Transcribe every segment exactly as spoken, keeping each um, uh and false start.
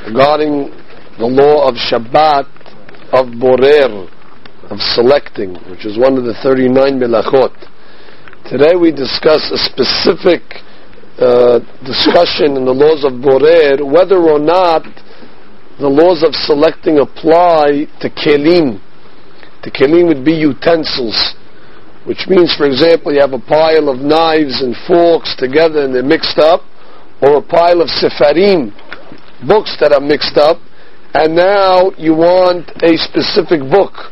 regarding the law of Shabbat, of Borer, of selecting, which is one of the thirty-nine melachot. Today we discuss a specific uh, discussion in the laws of Borer, whether or not the laws of selecting apply to kelim. The kelim would be utensils, which means, for example, you have a pile of knives and forks together and they're mixed up, or a pile of sefarim, books that are mixed up, and now you want a specific book.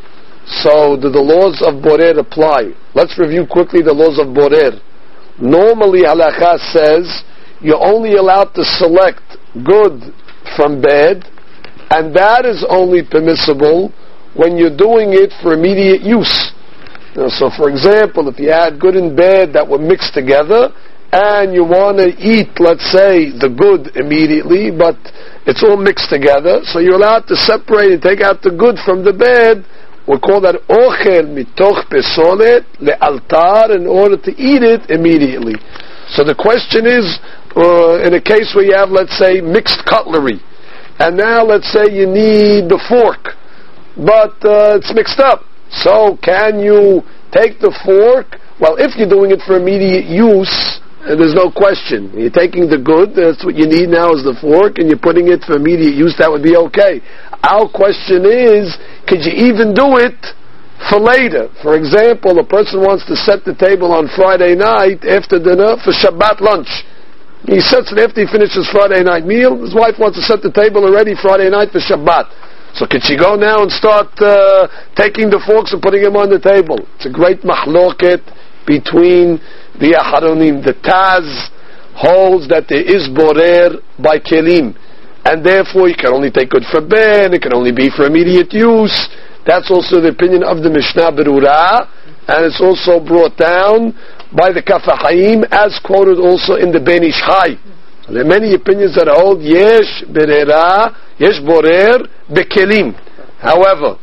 So do the laws of Borer apply? Let's review quickly the laws of Borer. Normally, halakha says you're only allowed to select good from bad, and that is only permissible when you're doing it for immediate use. Now, so for example, if you had good and bad that were mixed together, and you want to eat, let's say, the good immediately, but it's all mixed together, so you're allowed to separate and take out the good from the bad. We call that ochel mitoch pesolet le'altar, in order to eat it immediately. So the question is, uh, in a case where you have, let's say, mixed cutlery, and now let's say you need the fork, but uh, it's mixed up. So can you take the fork? Well, if you're doing it for immediate use, and there's no question. You're taking the good, that's what you need now is the fork, and you're putting it for immediate use, that would be okay. Our question is, could you even do it for later? For example, a person wants to set the table on Friday night after dinner for Shabbat lunch. He sets it after he finishes Friday night meal. His wife wants to set the table already Friday night for Shabbat. So could she go now and start uh, taking the forks and putting them on the table? It's a great mahloket between the Aharonim. The Taz holds that there is Borer by Kelim, and therefore you can only take good for bad, it can only be for immediate use. That's also the opinion of the Mishnah Berurah, and it's also brought down by the Kaf HaChaim, as quoted also in the Ben Ish Chai. There are many opinions that hold Yesh Berera, Yesh Borer Bekelim. However,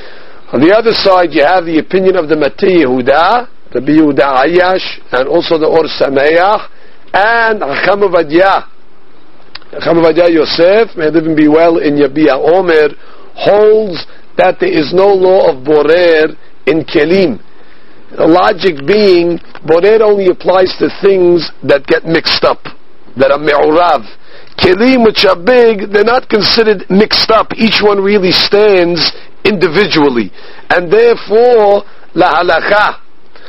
on the other side you have the opinion of the Matei Yehuda, Rabbi Yehuda Ayash, and also the Or Sameach, and Chacham Ovadia. Chacham Ovadia Yosef, may live and be well in Yabia Omer, holds that there is no law of Borer in Kelim. The logic being, Borer only applies to things that get mixed up, that are me'urav. Kelim, which are big, they're not considered mixed up. Each one really stands individually. And therefore, la halakha,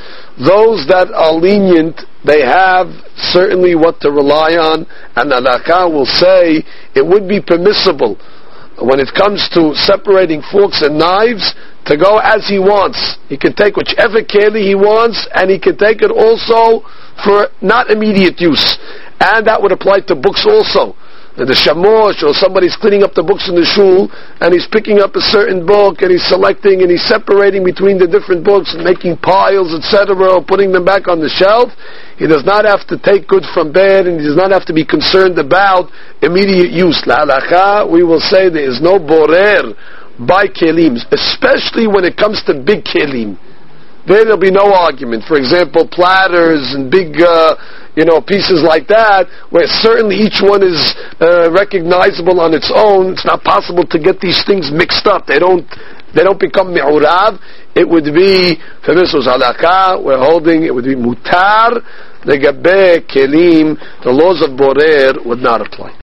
those that are lenient, they have certainly what to rely on, and halakha will say it would be permissible when it comes to separating forks and knives to go as he wants. He can take whichever keli he wants, and he can take it also for not immediate use. And that would apply to books also. The shamosh, or somebody's cleaning up the books in the shul, and he's picking up a certain book, and he's selecting, and he's separating between the different books, and making piles, et cetera, or putting them back on the shelf. He does not have to take good from bad, and he does not have to be concerned about immediate use. La halakha, we will say there is no borer by kelim, especially when it comes to big kelim. There will be no argument. For example, platters and big, uh, you know, pieces like that, where certainly each one is uh, recognizable on its own. It's not possible to get these things mixed up. They don't, they don't become mi'urav. It would be, for Mitzvos halakha, we're holding, it would be mutar, legabe kelim, the laws of Borer would not apply.